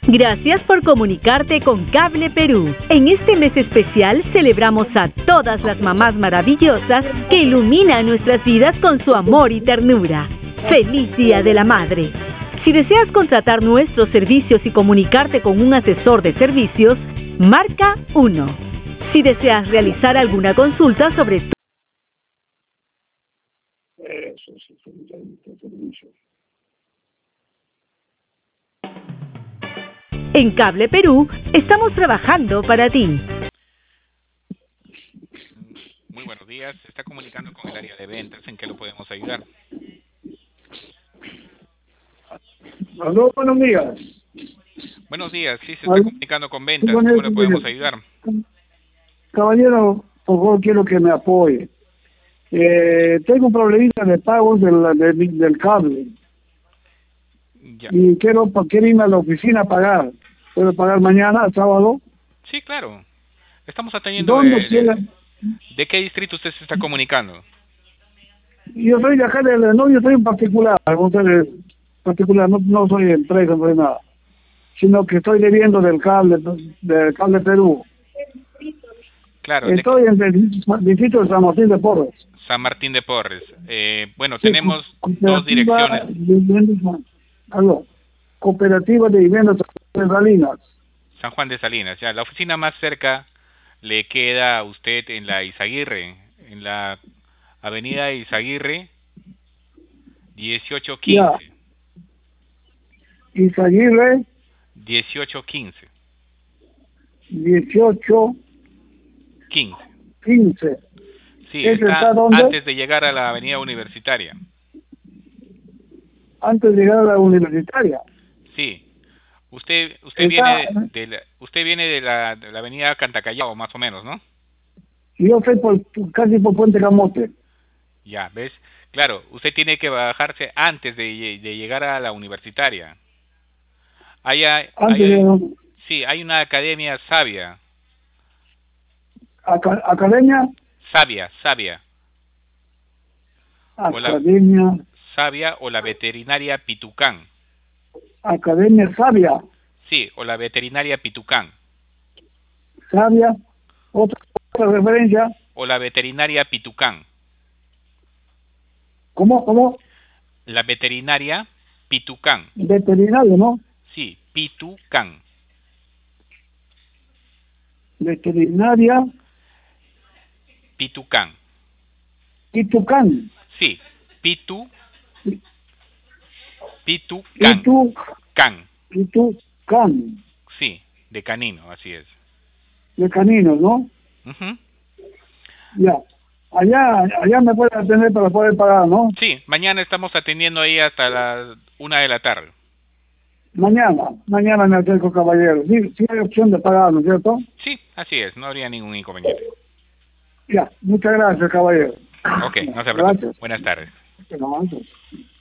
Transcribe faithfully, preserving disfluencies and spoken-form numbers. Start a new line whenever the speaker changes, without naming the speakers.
Gracias por comunicarte con Cable Perú. En este mes especial celebramos a todas las mamás maravillosas que iluminan nuestras vidas con su amor y ternura. ¡Feliz Día de la Madre! Si deseas contratar nuestros servicios y comunicarte con un asesor de servicios, marca uno. Si deseas realizar alguna consulta sobre tu
Eso sí, servicio.
En Cable Perú, estamos trabajando para ti.
Muy buenos días, se está comunicando con el área de ventas, ¿en qué lo podemos ayudar?
Aló, buenos días.
Buenos días, sí, se está comunicando con ventas,
Sí,
¿cómo le podemos ayudar?
Caballero, por favor, quiero que me apoye. Eh, tengo un problemita de pagos del, del, del cable.
Ya.
Y quiero, quiero irme a la oficina a pagar. ¿Puedo pagar mañana, sábado?
Sí, claro. Estamos atendiendo...
¿Dónde
De,
quiera?
de, ¿De qué distrito usted se está comunicando?
Yo soy de acá, de, no, yo soy un particular, ustedes, particular, no, no soy empresa, no soy nada. Sino que estoy debiendo del cable, del cable Perú.
Claro.
Estoy de... en el distrito de San Martín de Porres.
San Martín de Porres. Eh, bueno,
Sí,
tenemos dos direcciones.
De, aló, Cooperativa de Viviendas de Salinas.
San Juan de Salinas, ya. La oficina más cerca le queda a usted en la Izaguirre, en la avenida Izaguirre, dieciocho quince.
Izaguirre.
dieciocho quince.
dieciocho
quince.
quince.
Sí, está, está antes de llegar a la avenida Universitaria.
Antes de llegar a la Universitaria.
Sí. Usted usted
está,
viene de la, usted viene de la, de la avenida Cantacallao, más o menos, ¿no?
Yo soy por, casi por Puente Camote.
Ya, ¿ves? Claro, usted tiene que bajarse antes de, de llegar a la Universitaria. Hay, hay,
Antes
hay,
de...
Sí, hay una academia sabia.
Aca ¿Academia?
Sabia, sabia.
Academia.
O la, sabia o la veterinaria Pitucán.
Academia Sabia.
Sí, o la veterinaria Pitucán.
Sabia. Otra, otra referencia.
O la veterinaria Pitucán.
¿Cómo? ¿Cómo?
La veterinaria Pitucán.
Veterinario, ¿no?
Sí, Pitucán.
Veterinaria
Pitucán.
Pitucán.
Sí, Pitu Pitucán.
Pitucán. Pitucán.
Sí, de canino, así es.
De caninos, ¿no?
Uh-huh.
Ya. Allá, allá me puede atender para poder pagar, ¿no?
Sí, mañana estamos atendiendo ahí hasta las una de la tarde.
Mañana, mañana me acerco, caballero. Sí, sí hay opción de pagar, ¿no es cierto?
Sí, así es, no habría ningún inconveniente.
Ya, muchas gracias, caballero.
Ok, no se preocupe. Buenas tardes.
Gracias.